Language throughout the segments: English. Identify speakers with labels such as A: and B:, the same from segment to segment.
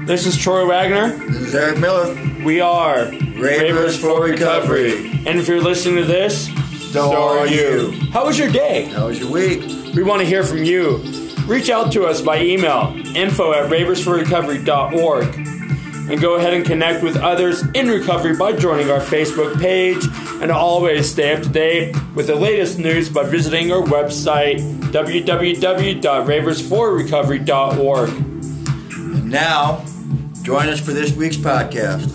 A: This is Troy Wagner.
B: This is Eric Miller.
A: We are
B: Ravers for Recovery.
A: And if you're listening to this,
B: so are you.
A: How was your day?
B: How was your week?
A: We want to hear from you. Reach out to us by email, info@raversforrecovery.org. And go ahead and connect with others in recovery by joining our Facebook page. And always stay up to date with the latest news by visiting our website, www.raversforrecovery.org.
B: And now, join us for this week's podcast.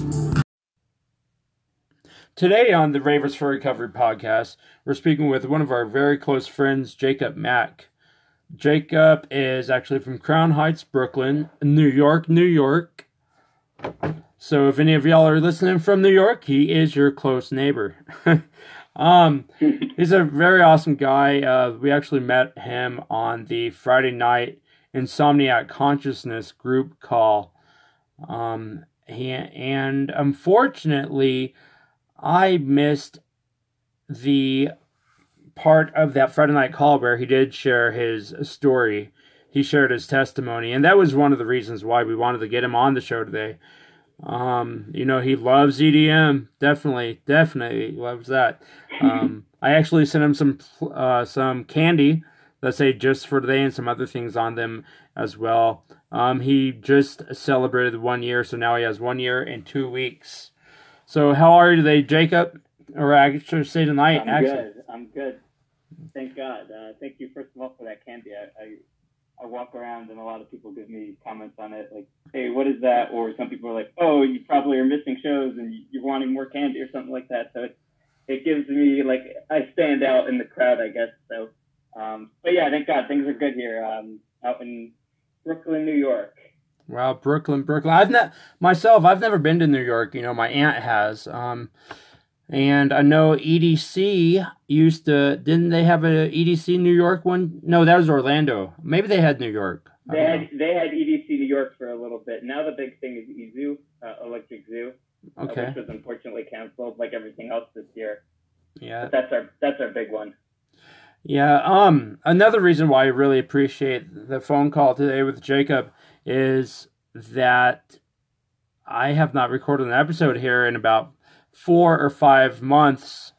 A: Today on the Ravers for Recovery podcast, we're speaking with one of our very close friends, Jacob Mack. Jacob is actually from Crown Heights, Brooklyn, New York. So if any of y'all are listening from New York, he is your close neighbor. He's a very awesome guy. We actually met him on the Friday night Insomniac Consciousness group call. And unfortunately, I missed the part of that Friday night call where he did share his story. He shared his testimony, and that was one of the reasons why we wanted to get him on the show today. He loves EDM. Definitely loves that. I actually sent him some candy, let's say just for today, and some other things on them as well. He just celebrated 1 year, so now he has 1 year and 2 weeks. So how are you today, Jacob? Or I should say tonight,
C: I'm good. Thank God. Thank you, first of all, for that candy. I walk around and a lot of people give me comments on it, like, hey, what is that? Or some people are like, oh, you probably are missing shows and you're wanting more candy or something like that. So it gives me, like, I stand out in the crowd, I guess. So, but yeah, thank God, things are good here out in Brooklyn, New York.
A: Wow, Brooklyn. I've never been to New York. My aunt has. And I know EDC didn't they have a EDC New York one? No, that was Orlando. Maybe they had New York.
C: They had EDC New York for a little bit. Now the big thing is EZoo, Electric Zoo, which was unfortunately canceled like everything else this year.
A: Yeah.
C: But that's our big one.
A: Yeah, another reason why I really appreciate the phone call today with Jacob is that I have not recorded an episode here in about 4 or 5 months.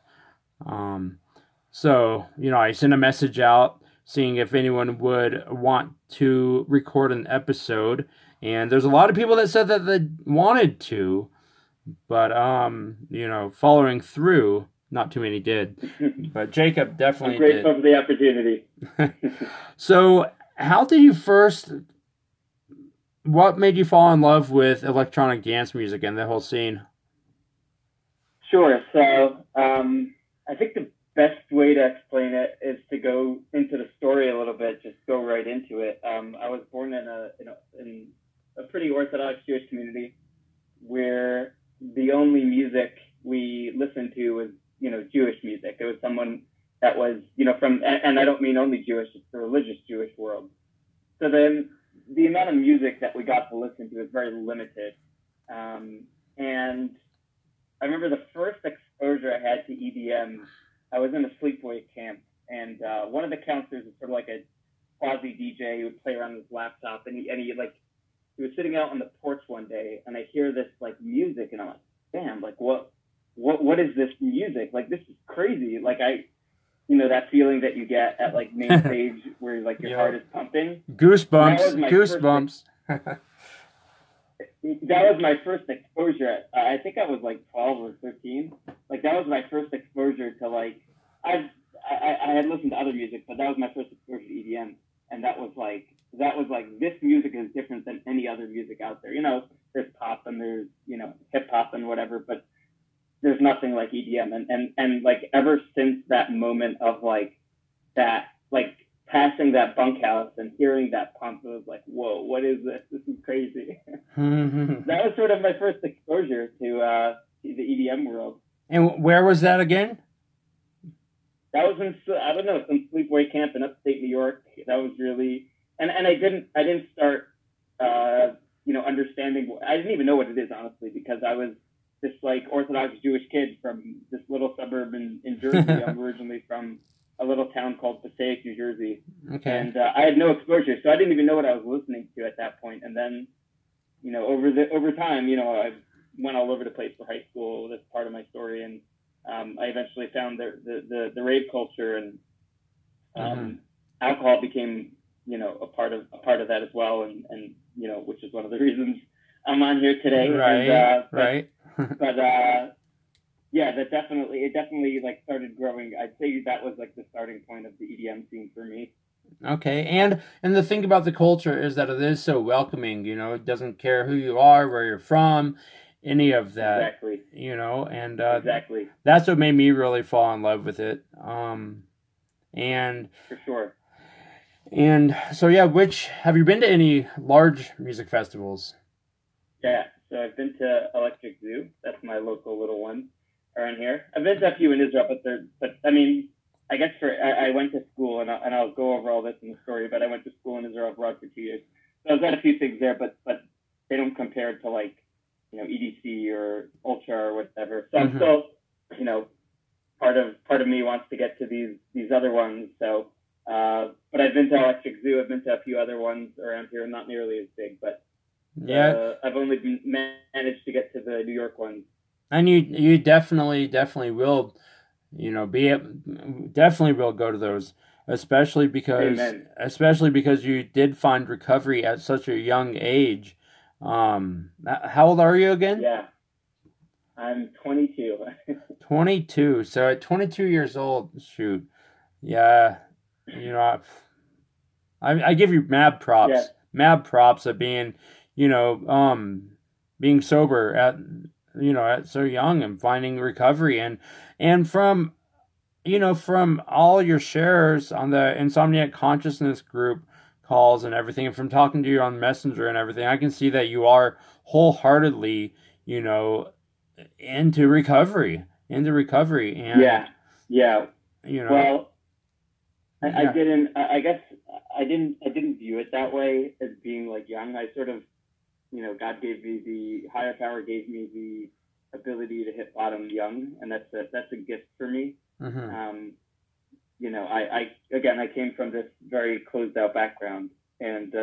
A: So, I sent a message out seeing if anyone would want to record an episode. And there's a lot of people that said that they wanted to, but, following through, not too many did. But Jacob definitely did.
C: I'm grateful for the opportunity.
A: So, what made you fall in love with electronic dance music and the whole scene?
C: Sure. So I think the best way to explain it is to go into the story a little bit, just go right into it. I was born in a pretty Orthodox Jewish community where the only music we listened to was, Jewish music. It was someone that was, and I don't mean only Jewish, it's the religious Jewish world. So then the amount of music that we got to listen to is very limited. And I remember the first exposure I had to EDM, I was in a sleepaway camp, and one of the counselors was sort of like a quasi DJ who would play around with his laptop, and he was sitting out on the porch one day, and I hear this like music, and I'm like, damn, like what is this music? Like, this is crazy. Like that feeling that you get at like main stage where like your heart is pumping.
A: Goosebumps.
C: That was my first exposure. I think I was like 12 or 13. Like, that was my first exposure to like, I had listened to other music, but that was my first exposure to EDM. And that was like, this music is different than any other music out there. There's pop and there's, hip hop and whatever, but there's nothing like EDM. And like, ever since that moment of like that, like passing that bunkhouse and hearing that pump, it was like, whoa, what is this? This is crazy. That was sort of my first exposure to the EDM world.
A: And where was that again?
C: That was in, I don't know, some sleepaway camp in upstate New York. That was really, and I didn't start, understanding. I didn't even know what it is, honestly, because I was this like Orthodox Jewish kid from this little suburb in Jersey. I'm originally from a little town called Passaic, New Jersey.
A: Okay.
C: And I had no exposure, so I didn't even know what I was listening to at that point. And then over time, I went all over the place for high school. That's part of my story, and I eventually found the rave culture, and alcohol became a part of that as well, and which is one of the reasons I'm on here today.
A: Right,
C: and,
A: right.
C: But yeah, it definitely like started growing. I'd say that was like the starting point of the EDM scene for me.
A: Okay, and the thing about the culture is that it is so welcoming. It doesn't care who you are, where you're from, any of that.
C: Exactly.
A: And
C: exactly.
A: That's what made me really fall in love with it. And
C: for sure.
A: And so yeah, have you been to any large music festivals?
C: Yeah, so I've been to Electric Zoo. That's my local little one around here. I've been to a few in Israel, but I mean, I guess I went to school, and I'll go over all this in the story, but I went to school in Israel abroad for 2 years. So I've got a few things there, but they don't compare to like, EDC or Ultra or whatever. So I'm still, part of me wants to get to these other ones. So, but I've been to Electric Zoo. I've been to a few other ones around here, not nearly as big, but
A: yeah,
C: I've only managed to get to the New York ones.
A: And you definitely will, definitely will go to those, especially because you did find recovery at such a young age. How old are you again?
C: Yeah, I'm 22.
A: 22. So at 22 years old, shoot, yeah, I give you mad props.
C: Yeah.
A: Mad props of being, being sober at so young and finding recovery and from all your shares on the Insomniac Consciousness group calls and everything, and from talking to you on Messenger and everything, I can see that you are wholeheartedly, into recovery. And
C: yeah. Well, I didn't view it that way as being like young. I sort of, God gave me the higher power gave me the ability to hit bottom young, and that's a gift for me.
A: Mm-hmm.
C: I came from this very closed out background, and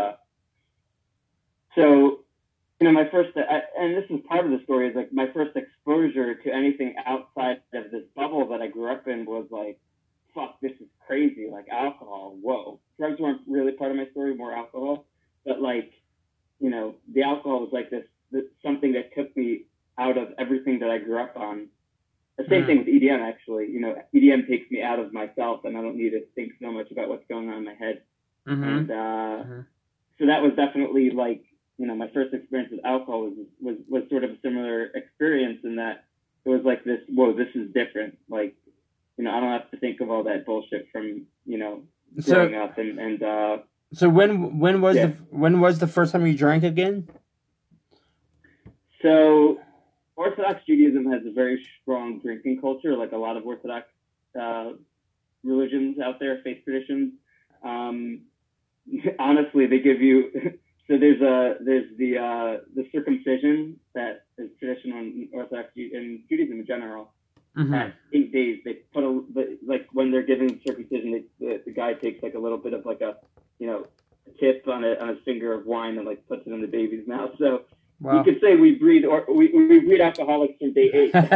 C: so my first, and this is part of the story, is like my first exposure to anything outside of this bubble that I grew up in was like, fuck, this is crazy, like alcohol, whoa. Drugs weren't really part of my story, more alcohol, but like, the alcohol was like this something that took me out of everything that I grew up on. The same thing with EDM, actually. EDM takes me out of myself, and I don't need to think so much about what's going on in my head.
A: Mm-hmm.
C: And so that was definitely like, my first experience with alcohol was sort of a similar experience in that it was like this, whoa, this is different. Like, I don't have to think of all that bullshit from, growing up. And
A: so when was the first time you drank again?
C: So Orthodox Judaism has a very strong drinking culture, like a lot of Orthodox religions out there, faith traditions. Honestly, they give you so there's the circumcision that is traditional in Orthodox and Judaism in general.
A: Mm-hmm.
C: At 8 days, they put like when they're giving circumcision, the guy takes like a little bit of like a tip on his finger of wine and like puts it in the baby's mouth. So
A: wow.
C: You could say we breed alcoholics from day 8.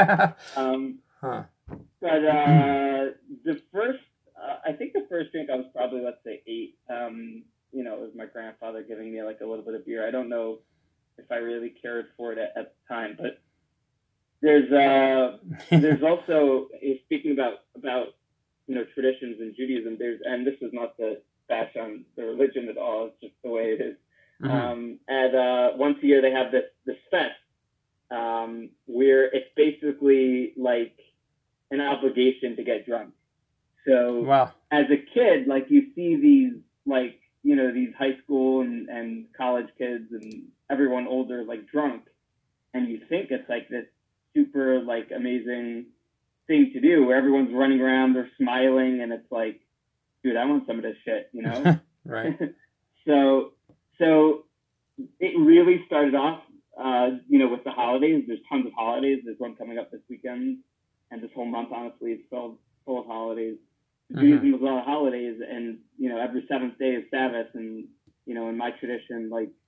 C: But the first, I think the first drink I was probably, let's say 8. It was my grandfather giving me like a little bit of beer. I don't know if I really cared for it at the time, but there's also, speaking about traditions in Judaism, and this is not to bash on the religion at all, it's just the way it is. Mm-hmm. And once a year they have this fest where it's basically like an obligation to get drunk. So
A: wow.
C: As a kid, like you see these like these high school and college kids and everyone older like drunk, and you think it's like this super like amazing thing to do where everyone's running around, they're smiling, and it's like, dude, I want some of this shit,
A: Right.
C: So it really started off, with the holidays. There's tons of holidays. There's one coming up this weekend, and this whole month, honestly, is full of holidays. Judaism was a lot of holidays, and every seventh day is Sabbath, and in my tradition, like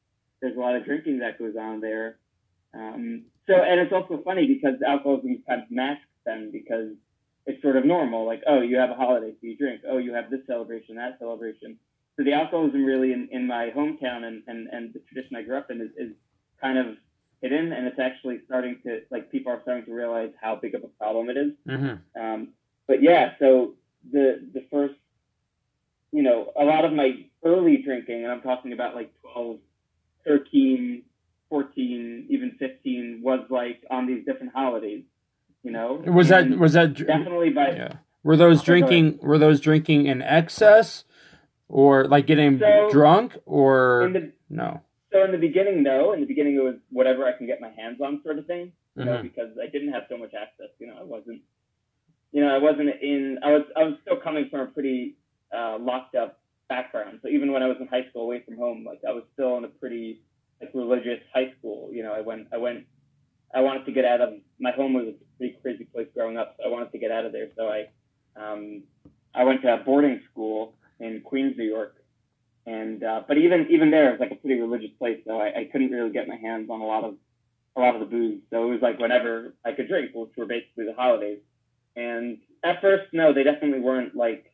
C: there's a lot of drinking that goes on there. So, and it's also funny because alcoholism is kind of masked then, because it's sort of normal. Like, oh, you have a holiday, so you drink. Oh, you have this celebration, that celebration. So the alcoholism really in my hometown and the tradition I grew up in is kind of hidden, and it's actually starting to, like, people are starting to realize how big of a problem it is.
A: Mm-hmm.
C: But yeah, so the first, you know, a lot of my early drinking, and I'm talking about like 12, 13, 14, even 15, was like on these different holidays, you know.
A: Was that
C: definitely by?
A: Yeah. Were those drinking in excess, or like getting drunk, or no?
C: So in the beginning, no. In the beginning, it was whatever I can get my hands on, sort of thing. You know, because I didn't have so much access. I wasn't in. I was still coming from a pretty locked up background. So even when I was in high school, away from home, like I was still in a pretty like religious high school. You know, I wanted to get out of my home. Was a pretty crazy place growing up. So I wanted to get out of there. So I went to a boarding school in Queens, New York. And but even there, it was like a pretty religious place, so I couldn't really get my hands on a lot of the booze. So it was like whenever I could drink, which were basically the holidays. And at first, no, they definitely weren't like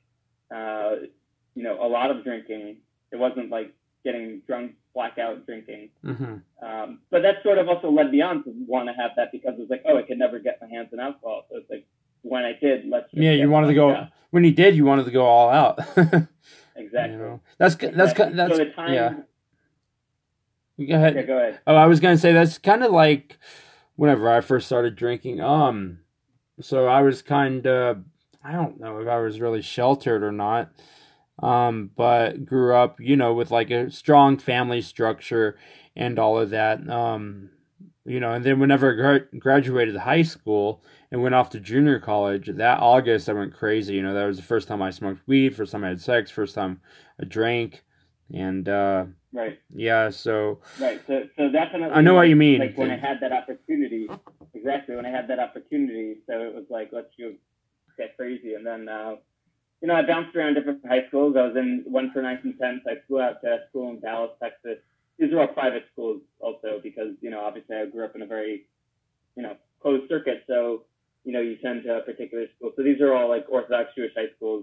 C: a lot of drinking. It wasn't like getting drunk, blackout drinking. But that sort of also led me on to want to have that, because it was like, oh, I could never get my hands on alcohol. So it's like when I did,
A: you wanted to go out. When you did, you wanted to go all out.
C: Exactly.
A: You know, that's so the time. Yeah. Go ahead.
C: Yeah, go ahead.
A: Oh, I was gonna say that's kind of like whenever I first started drinking. So I was kind of, I don't know if I was really sheltered or not. But grew up, with like a strong family structure and all of that. And then whenever I graduated high school and went off to junior college, that August I went crazy. That was the first time I smoked weed, first time I had sex, first time I drank, and
C: right.
A: Yeah, so
C: right. So definitely,
A: I know what you mean.
C: Like when I had that opportunity, exactly when I had that opportunity. So it was like, let's go get crazy, and then I bounced around different high schools. I was in one for 9th and 10th. I flew out to school in Dallas, Texas. These are all private schools also, because, obviously I grew up in a very, closed circuit. So, you send to a particular school. So these are all like Orthodox Jewish high schools,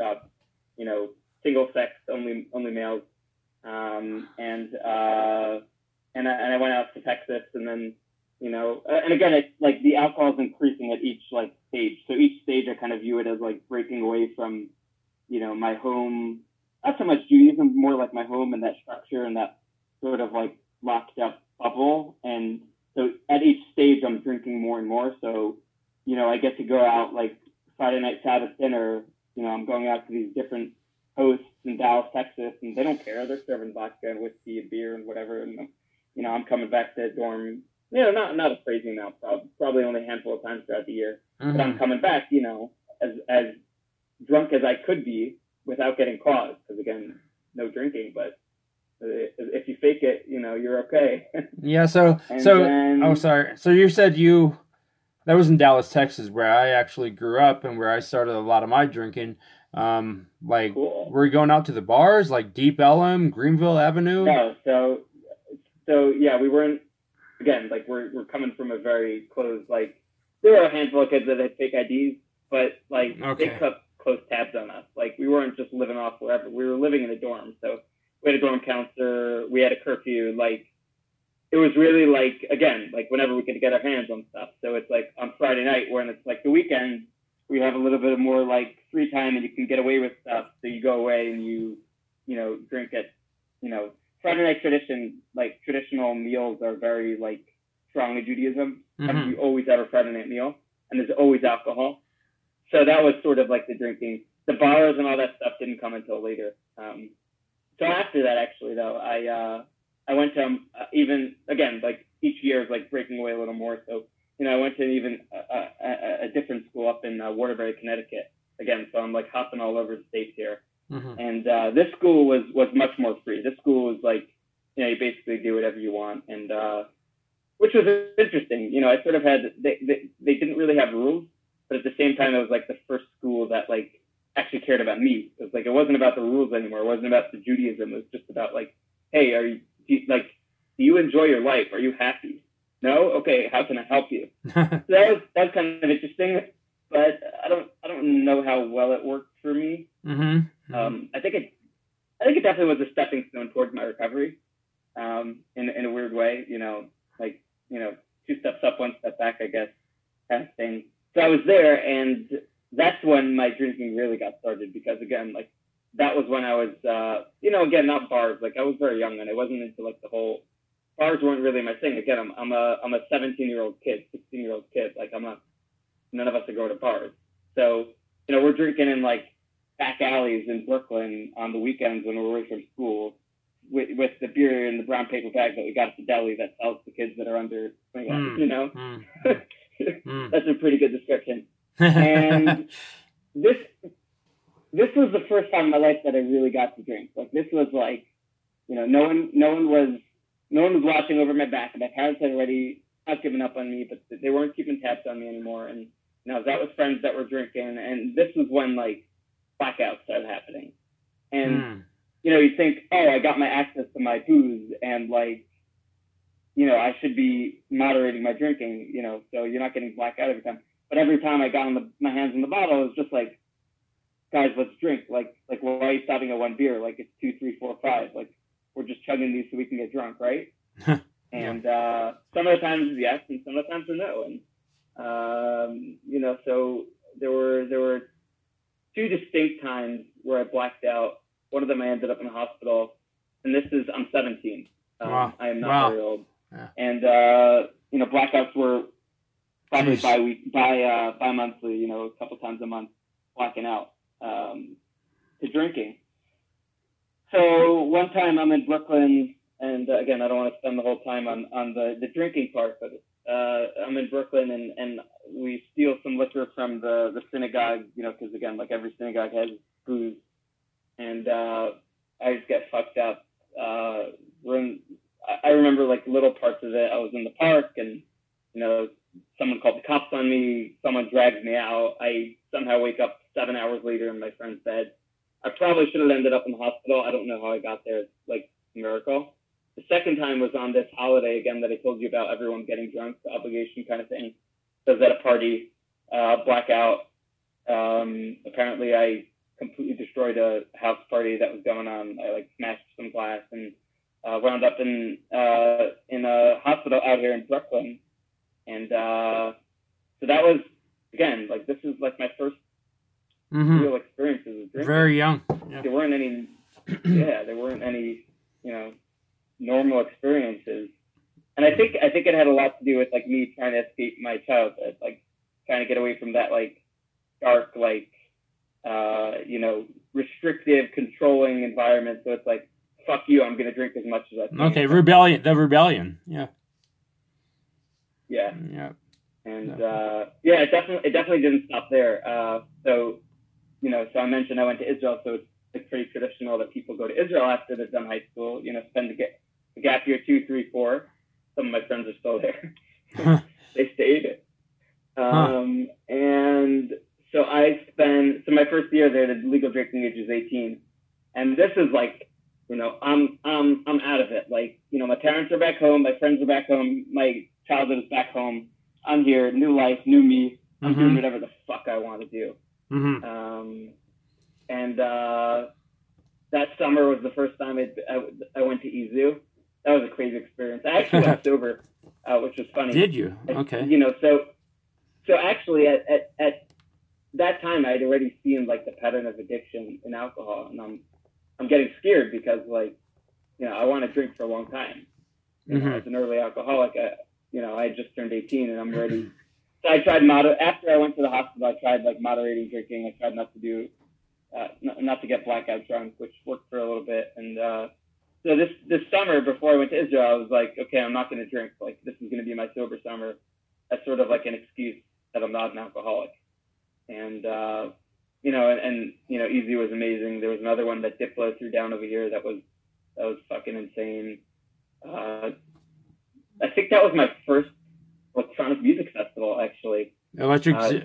C: single sex, only males. And I went out to Texas, and then, and again, it's like the alcohol is increasing at each like stage. So each stage I kind of view it as like breaking away from, my home, not so much Judaism, more like my home and that structure and that sort of like locked up bubble. And so at each stage I'm drinking more and more. So, I get to go out like Friday night, Sabbath dinner, I'm going out to these different hosts in Dallas, Texas, and they don't care. They're serving vodka and whiskey and beer and whatever. And, I'm coming back to the dorm, not a crazy amount, probably only a handful of times throughout the year. But I'm coming back, as drunk as I could be without getting caught. Because again, no drinking, but if you fake it, you're okay.
A: Yeah. Sorry. So you said that was in Dallas, Texas, where I actually grew up and where I started a lot of my drinking. Cool. Were you going out to the bars like Deep Ellum, Greenville Avenue?
C: No. So yeah, we weren't. Again, like we're coming from a very closed. Like there were a handful of kids that had fake IDs, but like They kept close tabs on us. Like we weren't just living off wherever. We were living in a dorm, so we had a dorm counselor. We had a curfew. Like it was really like, again, like whenever we could get our hands on stuff. So it's like on Friday night, when it's like the weekend, we have a little bit of more like free time and you can get away with stuff. So you go away and you drink at, Friday night tradition, like traditional meals are very like strong in Judaism. You always have a Friday night meal and there's always alcohol. So that was sort of like the drinking. The bars and all that stuff didn't come until later. So after that, actually, though, I went to even, again, like each year is like breaking away a little more. So, I went to even a different school up in Waterbury, Connecticut. Again, so I'm like hopping all over the states here. And this school was much more free. This school was like, you basically do whatever you want. And which was interesting. I sort of had, they didn't really have rules, but at the same time, it was like the first school that like actually cared about me. It was like, it wasn't about the rules anymore. It wasn't about the Judaism. It was just about like, hey, are you like, do you enjoy your life? Are you happy? No? Okay, how can I help you? So that was kind of interesting, but I don't know how well it worked for me.
A: Mm-hmm.
C: I think it definitely was a stepping stone towards my recovery, in a weird way, like, 2 steps up, 1 step back, I guess, kind of thing. So I was there, and that's when my drinking really got started, because again, like, that was when I was, again, not bars. Like, I was very young, and I wasn't into like the whole bars weren't really my thing. Again, I'm a 17-year-old kid, 16-year-old kid. Like, none of us are going to bars. So, we're drinking in like back alleys in Brooklyn on the weekends when we're away from school with the beer in the brown paper bag that we got at the deli that sells to kids that are under 21, That's a pretty good description. And this was the first time in my life that I really got to drink. Like, this was like, no one was watching over my back. My parents had already not given up on me, but they weren't keeping tabs on me anymore. And that was friends that were drinking, and this was when like blackouts started happening. And you think, oh, I got my access to my booze, and like, I should be moderating my drinking, so you're not getting blacked out every time. But every time I got my hands on the bottle, it was just like, guys, let's drink. Like, why are you stopping at 1 beer? Like, it's 2, 3, 4, 5. Like, we're just chugging these so we can get drunk, right? And some of the times yes, and some of the times no. And so there were 2 distinct times where I blacked out. One of them I ended up in the hospital, and I'm 17.
A: Wow.
C: I am not very old.
A: Yeah.
C: And blackouts were probably bi-monthly, a couple times a month, blacking out to drinking. So one time I'm in Brooklyn, and again, I don't want to spend the whole time on the drinking part, but I'm in Brooklyn, and we steal some liquor from the synagogue, because again, like every synagogue has booze, and I just get fucked up. I remember like little parts of it. I was in the park, and someone called the cops on me. Someone drags me out. I somehow wake up 7 hours later in my friend's bed. I probably should have ended up in the hospital. I don't know how I got there. It's like a miracle. The second time was on this holiday again that I told you about, everyone getting drunk, the obligation kind of thing. So I was at a party, blackout. Apparently I completely destroyed a house party that was going on. I like smashed some glass and wound up in a hospital out here in Brooklyn. And so that was, again, like this is like my first real experiences with drinking.
A: Very young. Yeah.
C: There weren't any, normal experiences. And I think it had a lot to do with like me trying to escape my childhood, like trying to get away from that like dark, like, restrictive, controlling environment. So it's like, fuck you, I'm going to drink as much as I can.
A: Okay, the rebellion. Yeah.
C: Yeah.
A: Yeah.
C: And, it definitely didn't stop there. So I mentioned I went to Israel, so it's pretty traditional that people go to Israel after they've done high school, spend a gap year 2, 3, 4. Some of my friends are still there. They stayed. And so my first year there, the legal drinking age is 18. And this is like, I'm out of it. Like, my parents are back home, my friends are back home, my childhood is back home. I'm here, new life, new me. I'm doing whatever the fuck I want to do. And that summer was the first time I went to EZU. That was a crazy experience. I actually got sober, which was funny.
A: Did you? Okay.
C: So actually at that time I had already seen like the pattern of addiction in alcohol, and I'm getting scared because like, I want to drink for a long time. As an early alcoholic, I had just turned 18 and I'm ready. So I tried after I went to the hospital, I tried like moderating drinking. I tried not to get blackout drunk, which worked for a little bit. And so this summer before I went to Israel, I was like, okay, I'm not going to drink. Like, this is going to be my sober summer. That's sort of like an excuse that I'm not an alcoholic. And Easy was amazing. There was another one that Diplo threw down over here that was fucking insane. I think that was my first electronic music festival, actually.
A: Electric Zoo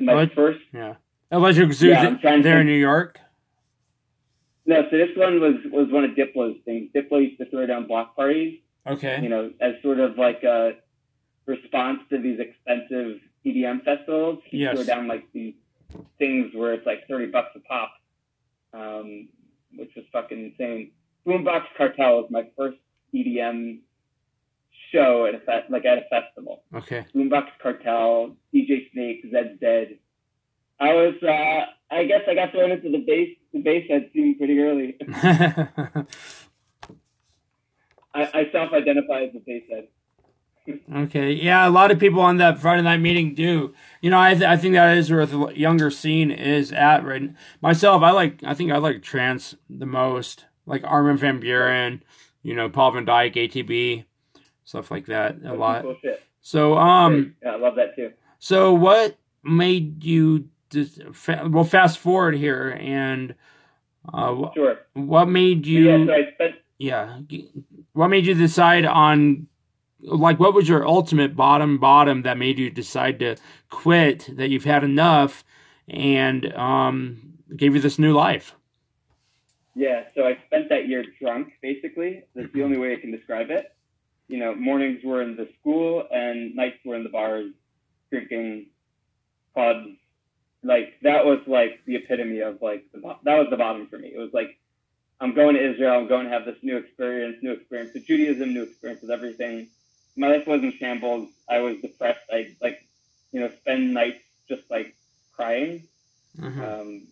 C: Yeah,
A: there in New York?
C: No, so this one was one of Diplo's things. Diplo used to throw down block parties,
A: Okay.
C: As sort of like a response to these expensive EDM festivals. He threw
A: Yes.
C: down like these things where it's like $30 a pop, which was fucking insane. Boombox Cartel was my first EDM show at a festival.
A: Okay.
C: Boombox Cartel, DJ Snake, Zed's Dead. I guess I got thrown into the bass head scene pretty early. I self-identify as a bass head.
A: Okay, yeah, a lot of people on that Friday night meeting do. I think that is where the younger scene is at right. Myself, I think I like trance the most, like Armin van Buuren, Paul van Dyk, ATB, stuff like that. A lot.
C: Cool shit.
A: So,
C: yeah, I love that too.
A: So, what made you well, fast forward here, and
C: sure.
A: What made you? What made you decide on? Like, what was your ultimate bottom that made you decide to quit, that you've had enough, and gave you this new life?
C: Yeah, so I spent that year drunk, basically. That's the only way I can describe it. Mornings were in the school and nights were in the bars, drinking, clubs. Like, that was like the epitome of like, that was the bottom for me. It was like, I'm going to Israel, I'm going to have this new experience with Judaism, new experience with everything. My life was in shambles. I was depressed. I spend nights just like crying.
A: Mm-hmm.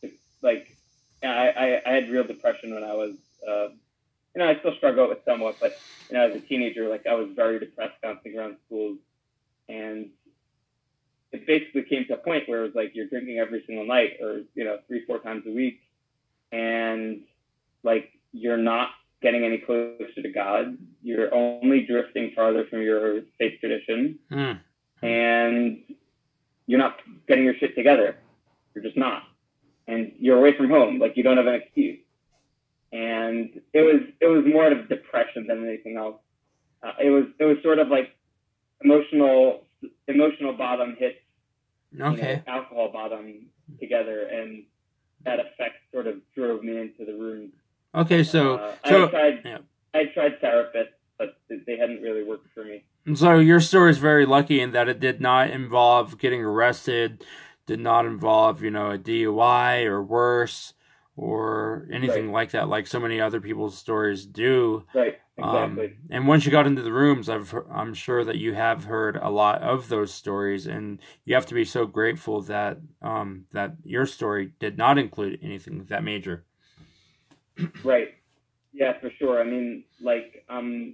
C: I had real depression when I was, I still struggle with somewhat, but as a teenager, like I was very depressed, bouncing around schools, and it basically came to a point where it was like you're drinking every single night, or 3-4 times a week, and like you're not getting any closer to God. You're only drifting farther from your faith tradition, and you're not getting your shit together. You're just not, and you're away from home. Like you don't have an excuse. And it was more of depression than anything else. It was sort of like emotional bottom hits, alcohol bottom together, and that effect sort of drove me into the room.
A: Okay,
C: I tried therapists, but they hadn't really worked for me.
A: So your story is very lucky in that it did not involve getting arrested, did not involve, a DUI or worse, or anything like that, like so many other people's stories do.
C: Right, exactly.
A: And once you got into the rooms, I'm sure that you have heard a lot of those stories, and you have to be so grateful that that your story did not include anything that major.
C: Right. Yeah, for sure. I mean, like,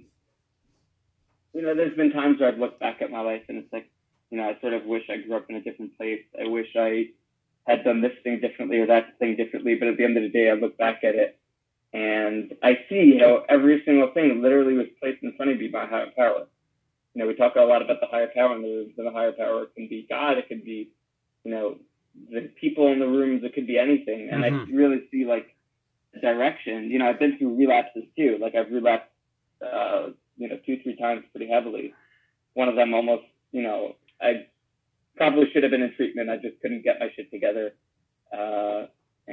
C: there's been times where I've looked back at my life and it's like, I sort of wish I grew up in a different place. I wish I had done this thing differently or that thing differently. But at the end of the day, I look back at it and I see how every single thing literally was placed in front of me by higher power. We talk a lot about the higher power in the rooms, and the higher power can be God, it could be, the people in the rooms, it could be anything. And I really see like direction. I've been through relapses too. Like I've relapsed, 2-3 times pretty heavily. One of them almost, I probably should have been in treatment. I just couldn't get my shit together. But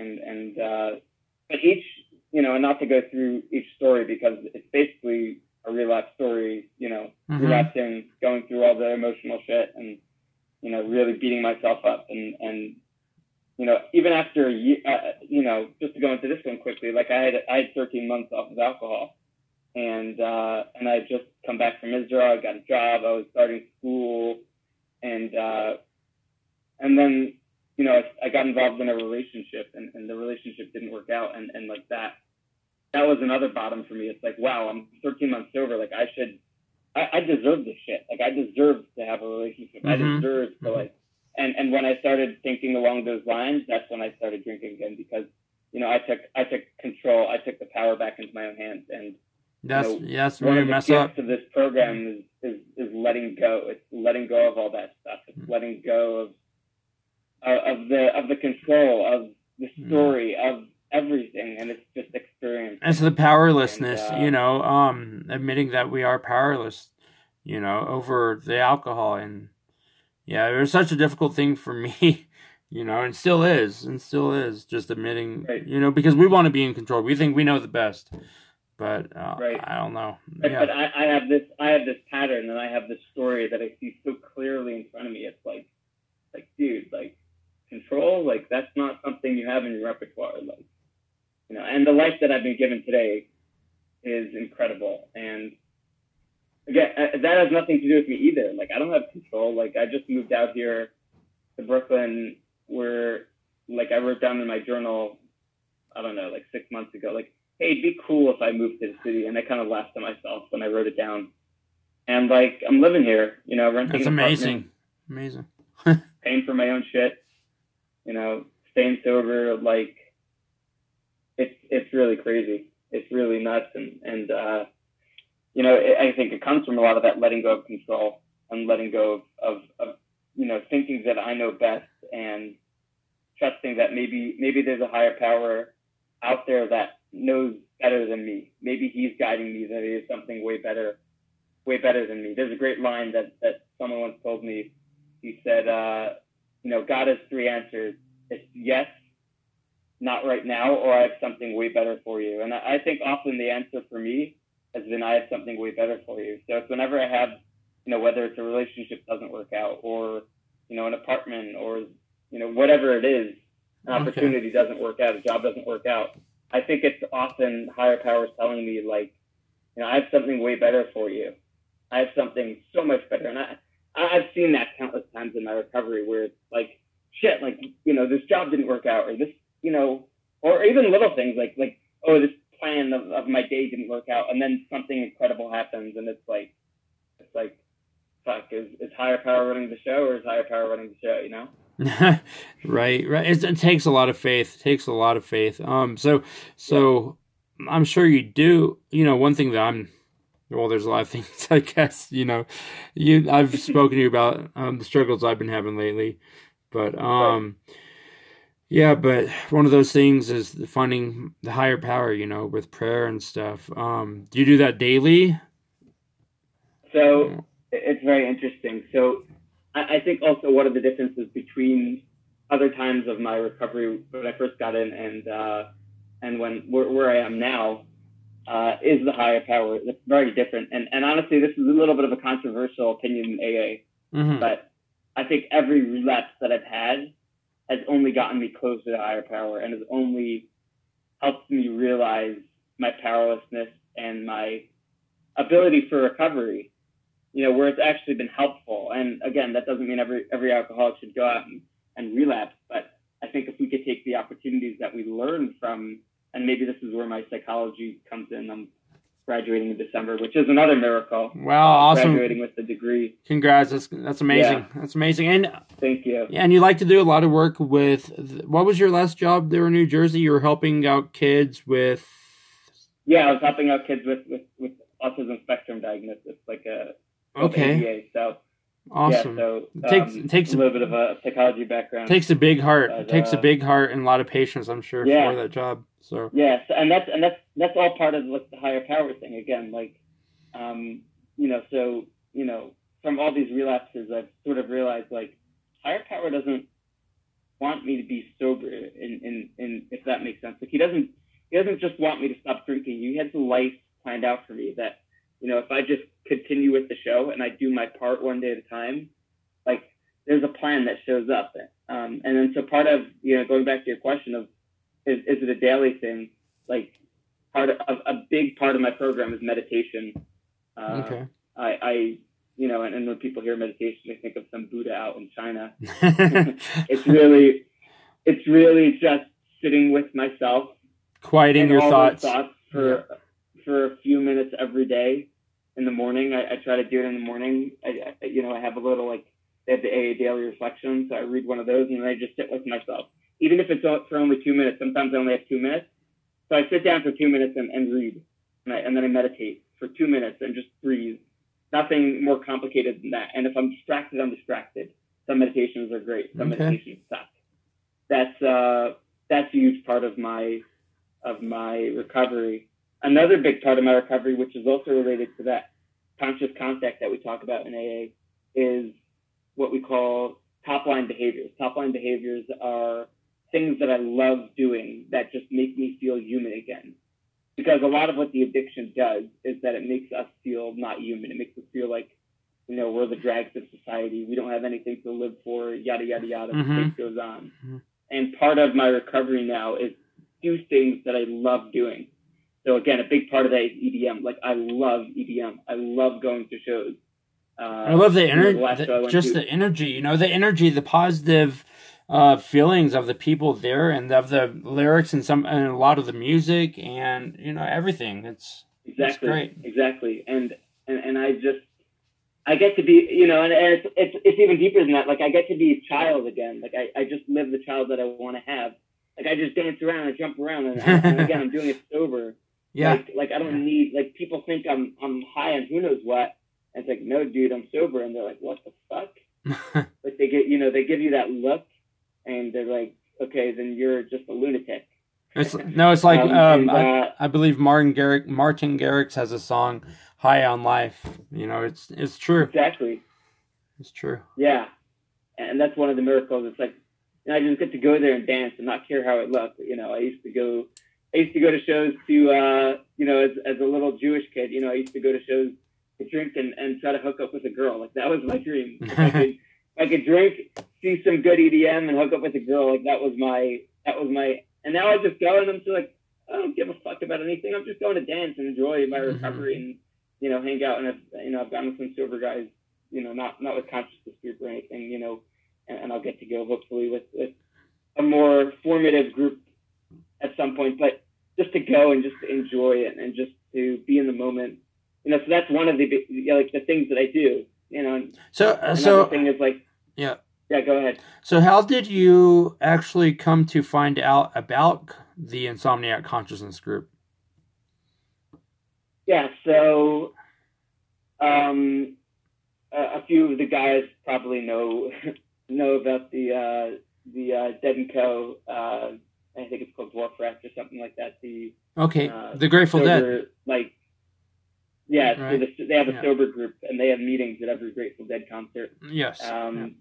C: each, and not to go through each story because it's basically a relapse story, relapsing, going through all the emotional shit and, really beating myself up and even after a year, just to go into this one quickly, like I had 13 months off of alcohol, and I had just come back from Israel. I got a job. I was starting school, and then I got involved in a relationship, and the relationship didn't work out, and like that was another bottom for me. It's like, wow, I'm 13 months sober. Like I deserve this shit. Like I deserve to have a relationship. I deserve to like. And when I started thinking along those lines, that's when I started drinking again because, I took control. I took the power back into my own hands. And
A: that's where you mess up.
C: So this program is letting go. It's letting go of all that stuff. It's letting go of the control of the story of everything, and it's just experience.
A: And so the powerlessness, admitting that we are powerless, over the alcohol. And yeah, it was such a difficult thing for me, and still is just admitting, because we want to be in control. We think we know the best. but
C: Right.
A: I don't know.
C: But I have this pattern, and I have this story that I see so clearly in front of me. It's like, dude, like, control, like, that's not something you have in your repertoire, like, and the life that I've been given today is incredible. And again, that has nothing to do with me either. Like, I don't have control. Like, I just moved out here to Brooklyn, where, like, I wrote down in my journal, I don't know, like 6 months ago, like, hey, it'd be cool if I moved to the city. And I kind of laughed to myself when I wrote it down. And, like, I'm living here, renting
A: That's
C: an
A: amazing.
C: apartment,
A: Amazing.
C: paying for my own shit, staying sober. Like, it's really crazy. It's really nuts. And I think it comes from a lot of that letting go of control and letting go of thinking that I know best, and trusting that maybe there's a higher power out there that knows better than me. Maybe he's guiding me, that he is something way better than me. There's a great line that someone once told me. He said, God has three answers. It's yes, not right now, or I have something way better for you. And I think often the answer for me has been, I have something way better for you. So it's whenever I have, whether it's a relationship doesn't work out, or, an apartment, or, whatever it is, an opportunity doesn't work out, a job doesn't work out, I think it's often higher powers telling me, like, I have something way better for you. I have something so much better. And I've seen that countless times in my recovery, where it's like, shit, like, this job didn't work out, or this, or even little things like, oh, this plan of my day didn't work out, and then something incredible happens, and it's like, fuck, is higher power running the show, or is higher power running the show,
A: Right. It takes a lot of faith. So I'm sure you do. One thing that there's a lot of things, I guess. I've spoken to you about the struggles I've been having lately, but
C: Right.
A: yeah. But one of those things is finding the higher power, with prayer and stuff. Do you do that daily?
C: So it's very interesting. So I think also one of the differences between other times of my recovery, when I first got in, and where I am now, is the higher power. It's very different. And honestly, this is a little bit of a controversial opinion in AA,
A: Mm-hmm.
C: but I think every relapse that I've had has only gotten me closer to higher power, and has only helped me realize my powerlessness and my ability for recovery, where it's actually been helpful. And again, that doesn't mean every alcoholic should go out and relapse, but I think if we could take the opportunities that we learned from, and maybe this is where my psychology comes in. I'm graduating in December, which is another miracle.
A: Wow, awesome.
C: Graduating with a degree.
A: Congrats. That's amazing.
C: Yeah.
A: That's amazing. And
C: thank you.
A: And you like to do a lot of work with, what was your last job there in New Jersey? You were helping out kids with...
C: Yeah, I was helping out kids with autism spectrum diagnosis, like ABA. So
A: awesome.
C: Yeah, so
A: takes
C: a little bit of a psychology background.
A: Takes a big heart.
C: But,
A: takes a big heart and a lot of patience, I'm sure, for that job. So
C: yeah, and that's all part of like the higher power thing. Again, like, from all these relapses, I've sort of realized, like, higher power doesn't want me to be sober, in if that makes sense. Like, he doesn't just want me to stop drinking. He has a life planned out for me that, if I just continue with the show and I do my part one day at a time, like, there's a plan that shows up. And then so part of, going back to your question of, is it a daily thing? Like, a big part of my program is meditation.
A: okay.
C: And when people hear meditation, they think of some Buddha out in China. It's really just sitting with myself,
A: quieting your thoughts
C: for a few minutes every day in the morning. I try to do it in the morning. I have a little, like, they have the AA daily reflection, so I read one of those, and then I just sit with myself, even if it's for only 2 minutes. Sometimes I only have 2 minutes, so I sit down for 2 minutes and read, and then I meditate for 2 minutes and just breathe. Nothing more complicated than that. And if I'm distracted, I'm distracted. Some meditations are great. Some meditations suck. That's a huge part of my recovery. Another big part of my recovery, which is also related to that conscious contact that we talk about in AA, is what we call top-line behaviors. Top-line behaviors are things that I love doing that just make me feel human again. because a lot of what the addiction does is that it makes us feel not human. It makes us feel like, we're the dregs of society. We don't have anything to live for, yada, yada, yada. The list goes on. And part of my recovery now is do things that I love doing. So again, a big part of that is EDM. Like, I love EDM. I love going to shows.
A: I love the energy, the energy, the energy, the positive feelings of the people there, and of the lyrics, and a lot of the music, and everything. It's great.
C: Exactly. And I get to be, and it's even deeper than that. Like, I get to be a child again. Like, I just live the child that I want to have. Like, I just dance around and jump around, and again, I'm doing it sober.
A: Yeah.
C: Like I don't need, like, people think I'm high on who knows what. And it's like, no, dude, I'm sober. And they're like, what the fuck? Like, they give you that look, and they're like, okay, then you're just a lunatic.
A: It's like, I believe Martin Garrix has a song, High on Life. It's true.
C: Exactly.
A: It's true.
C: Yeah. And that's one of the miracles. It's like, I just get to go there and dance and not care how it looked. I used to go to shows to, as a little Jewish kid, I used to go to shows to drink and try to hook up with a girl. Like, that was my dream. If I could drink, see some good EDM, and hook up with a girl. Like, that was my, and now I just go, and I'm just like, I don't give a fuck about anything. I'm just going to dance and enjoy my recovery and, hang out. And I've gone with some sober guys, not with consciousness group or anything, and I'll get to go hopefully with a more formative group at some point, but just to go and just to enjoy it and just to be in the moment. So that's one of the things that I do,
A: So
C: thing is like, yeah, go ahead.
A: So how did you actually come to find out about the Insomniac Consciousness Group?
C: Yeah, so a few of the guys probably know about the Dead & Co. I think it's called Dwarfrest or something like that. The
A: Grateful Dead.
C: Like, yeah,
A: right.
C: So they have a sober group, and they have meetings at every Grateful Dead concert.
A: Yes.
C: And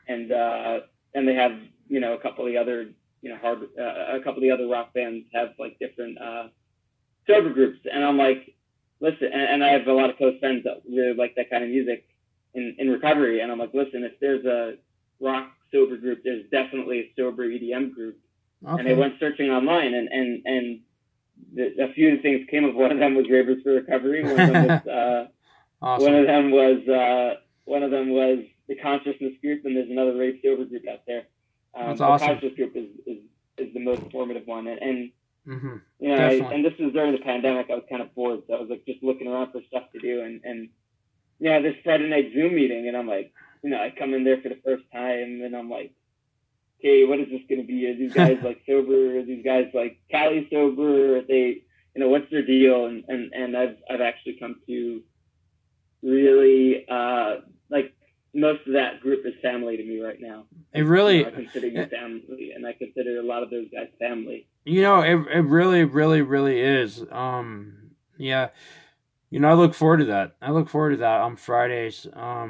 C: they have a couple of the other a couple of the other rock bands have like different sober groups, and I'm like, listen, and I have a lot of close friends that really like that kind of music in recovery, and I'm like, listen, if there's a rock sober group, there's definitely a sober EDM group. Okay. And I went searching online, and a few of the things came up. One of them was Ravers for Recovery. One of them was
A: awesome.
C: One of them was the Consciousness Group, and there's another Rave Sober group out there.
A: That's awesome.
C: The Consciousness Group is the most formative one, and
A: and
C: this was during the pandemic. I was kind of bored, so I was like just looking around for stuff to do, and this Friday night Zoom meeting, and I'm like, I come in there for the first time, and I'm like, okay, what is this going to be? Are these guys like sober? Are these guys like Cali sober? Are they, what's their deal? And I've actually come to really, like, most of that group is family to me right now.
A: It really,
C: I consider you family, and I consider a lot of those guys family.
A: It really, really, really is. Yeah. I look forward to that. On Fridays.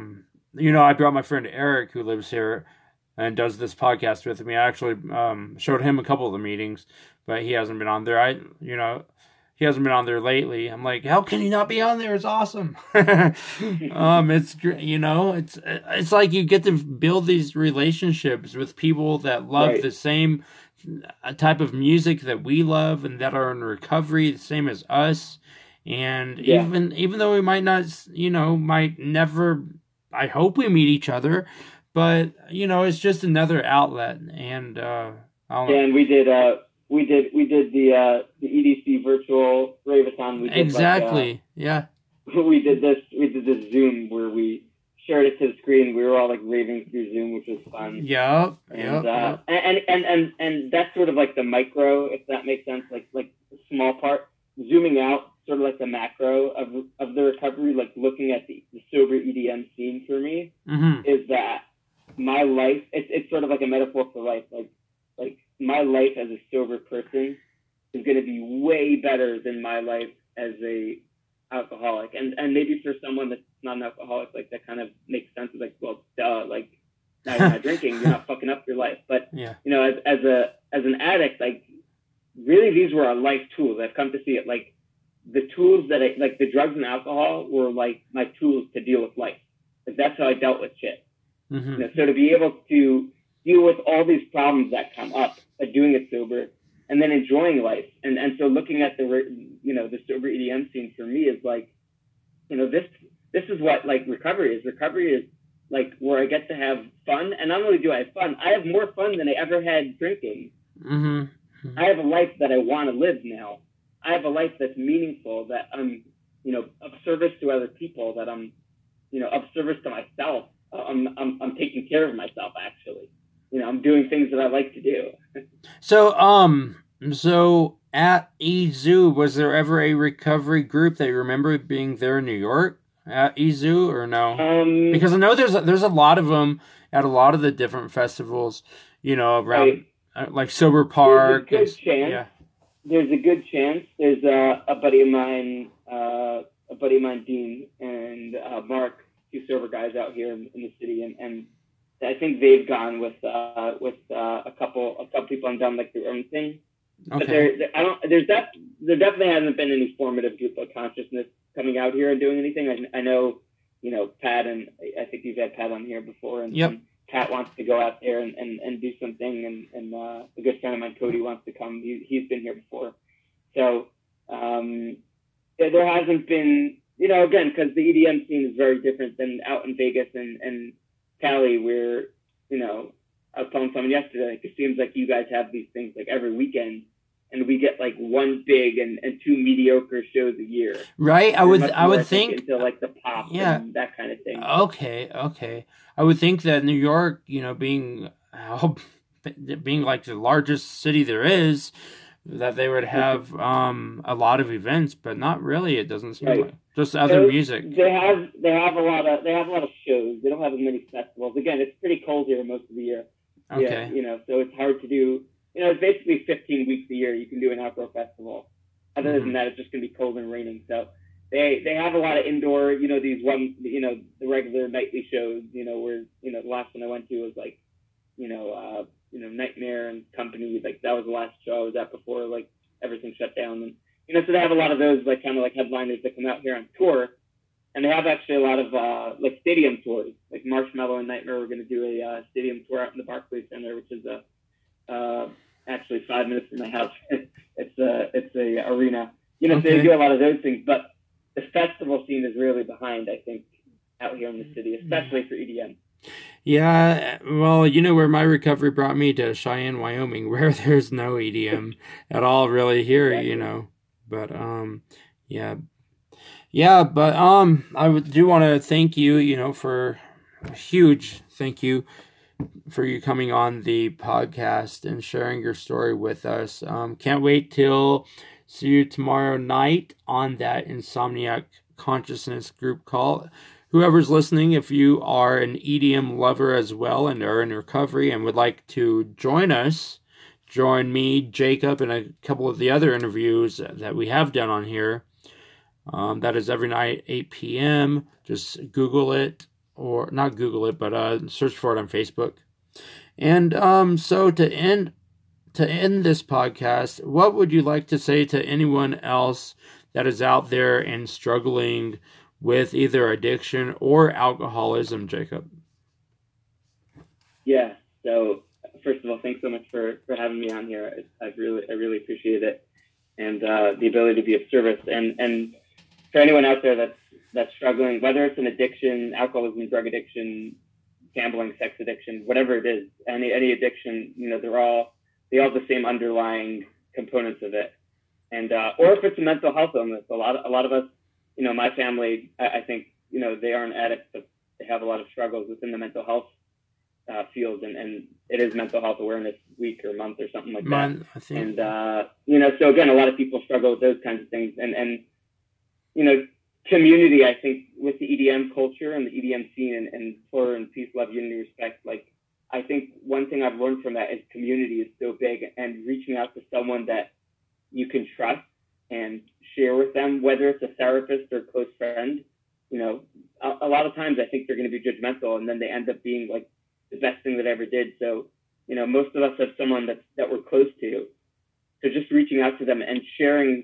A: I brought my friend Eric, who lives here and does this podcast with me. I actually showed him a couple of the meetings, but he hasn't been on there. He hasn't been on there lately. I'm like, how can he not be on there? It's awesome. It's it's like you get to build these relationships with people that love the same type of music that we love and that are in recovery, the same as us. And even though we might not, might never, I hope we meet each other, but it's just another outlet. And
C: and we did the EDC virtual Rave-a-thon. We did
A: exactly.
C: We did this Zoom where we shared it to the screen. We were all like raving through Zoom, which was fun. And that's sort of like the micro, if that makes sense, like the small part. Zooming out, sort of like the macro of the recovery, like looking at the sober EDM scene for me, is that my life, it's sort of like a metaphor for life. Like my life as a sober person is going to be way better than my life as a alcoholic. And maybe for someone that's not an alcoholic, like that kind of makes sense. Like, well, duh, like now you're not drinking, you're not fucking up your life. But as an addict, like really these were our life tools. I've come to see it. Like the tools that like the drugs and alcohol were like my tools to deal with life. Like that's how I dealt with shit.
A: Mm-hmm.
C: You know, so to be able to deal with all these problems that come up by doing it sober and then enjoying life. And so looking at the sober EDM scene for me is like, this is what like recovery is. Recovery is like where I get to have fun. And not only do I have fun, I have more fun than I ever had drinking.
A: Mm-hmm. Mm-hmm.
C: I have a life that I want to live now. I have a life that's meaningful, that I'm, of service to other people, that I'm, of service to myself. I'm taking care of myself, actually. I'm doing things that I like to do.
A: So at EZoo, was there ever a recovery group that you remember being there in New York at EZoo, or no? Because I know there's a lot of them at a lot of the different festivals, around like Sober Park.
C: There's a good chance. Yeah. There's a good chance. There's a buddy of mine, Dean, and Mark, two sober guys out here in the city, and I think they've gone with a couple people and done like their own thing. Okay. But there definitely hasn't been any formative group of consciousness coming out here and doing anything. I know, Pat, and I think you've had Pat on here before, and,
A: yep.
C: And Pat wants to go out there and do something, and a good friend of mine, Cody, wants to come. He's been here before. So there hasn't been, again, because the EDM scene is very different than out in Vegas and Cali, where, I was telling someone yesterday, like, it seems like you guys have these things like every weekend, and we get like one big and two mediocre shows a year.
A: Right. I would think
C: into like the pop and that kind of thing.
A: Okay. I would think that New York, being like the largest city there is, that they would have a lot of events, but not really. It doesn't seem like just other music.
C: They have a lot of shows. They don't have as many festivals. Again, it's pretty cold here most of the year.
A: Okay.
C: Yeah, so it's hard to do. It's basically 15 weeks a year you can do an outdoor festival. Other than that, it's just going to be cold and raining. So they have a lot of indoor. These the regular nightly shows. Where the last one I went to was like, Nightmare and Company. Like that was the last show I was at before like everything shut down. And so they have a lot of those like kind of like headliners that come out here on tour. And they have actually a lot of like stadium tours, like Marshmello and Nightmare. We're going to do a stadium tour out in the Barclays Center, which is actually 5 minutes from my house. it's a arena. So they do a lot of those things. But the festival scene is really behind, I think, out here in the city, especially for EDM.
A: Yeah, well, where my recovery brought me to Cheyenne, Wyoming, where there's no EDM at all really here, But yeah, but I do want to thank you, for a huge thank you for you coming on the podcast and sharing your story with us. Can't wait till see you tomorrow night on that Insomniac Consciousness group call. Whoever's listening, if you are an EDM lover as well and are in recovery and would like to join us, join me, Jacob, and a couple of the other interviews that we have done on here. That is every night, 8 p.m. Just Google it, or not Google it, but search for it on Facebook. And so to end this podcast, what would you like to say to anyone else that is out there and struggling with either addiction or alcoholism, Jacob?
C: Yeah. So first of all, thanks so much for having me on here. I really appreciate it, and the ability to be of service. And for anyone out there that's struggling, whether it's an addiction, alcoholism, drug addiction, gambling, sex addiction, whatever it is, any addiction, they all have the same underlying components of it. And or if it's a mental health illness, a lot of us, my family, I think, they aren't addicts, but they have a lot of struggles within the mental health field, and it is Mental Health Awareness Week or month or something like that.
A: I think.
C: And so again, a lot of people struggle with those kinds of things, and community. I think with the EDM culture and the EDM scene, and for and peace, love, unity, respect. Like, I think one thing I've learned from that is community is so big, and reaching out to someone that you can trust and share with them, whether it's a therapist or a close friend. A lot of times I think they're going to be judgmental, and then they end up being like the best thing that I ever did. So, most of us have someone that we're close to. So just reaching out to them and sharing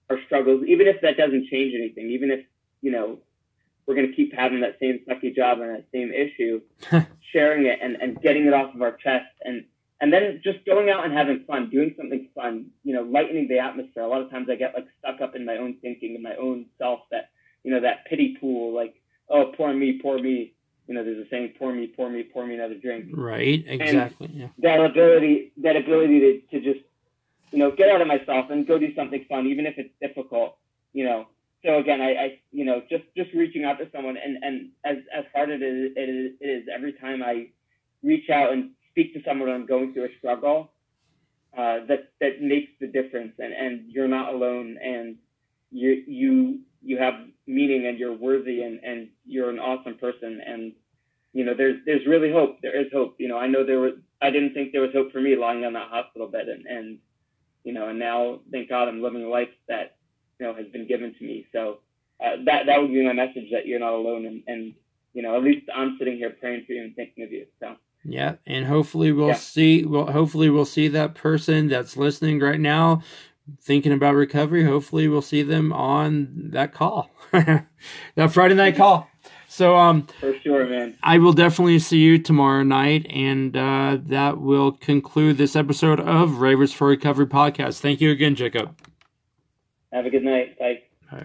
C: struggles, even if that doesn't change anything, even if, you know, we're going to keep having that same sucky job and that same issue, sharing it and getting it off of our chest, and then just going out and having fun, doing something fun, you know, lightening the atmosphere. A lot of times I get like stuck up in my own thinking and my own self, that, you know, that pity pool, like, oh, poor me. You know, there's a saying, pour me another drink.
A: Right, exactly.
C: And
A: yeah.
C: that ability to just, you know, get out of myself and go do something fun, even if it's difficult, you know. So again, I you know, just reaching out to someone, and as hard as it is every time I reach out and speak to someone when I'm going through a struggle, that makes the difference, and you're not alone, and you have meaning, and you're worthy, and you're an awesome person, and, you know, there's really hope. There is hope. You know, I didn't think there was hope for me lying on that hospital bed, and you know, and now, thank God, I'm living a life that, you know, has been given to me. So that would be my message, that you're not alone, and you know, at least I'm sitting here praying for you and thinking of you. So
A: yeah, and hopefully we'll see that person that's listening right now, thinking about recovery. Hopefully we'll see them on that call, that Friday night call. So
C: for sure, man.
A: I will definitely see you tomorrow night, and that will conclude this episode of Ravers for Recovery podcast. Thank you again, Jacob.
C: Have a good night. Bye.
A: Right.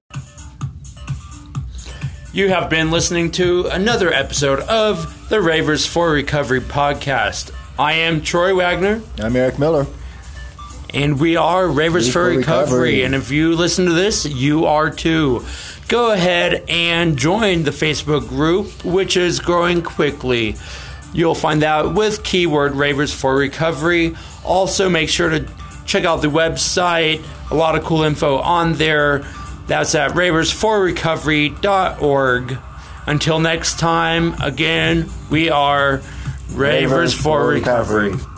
A: You have been listening to another episode of the Ravers for Recovery podcast. I am Troy Wagner.
B: I'm Eric Miller.
A: And we are Ravers for Recovery. And if you listen to this, you are too. Go ahead and join the Facebook group, which is growing quickly. You'll find that with keyword Ravers for Recovery. Also, make sure to check out the website. A lot of cool info on there. That's at raversforrecovery.org. Until next time, again, we are Ravers for Recovery.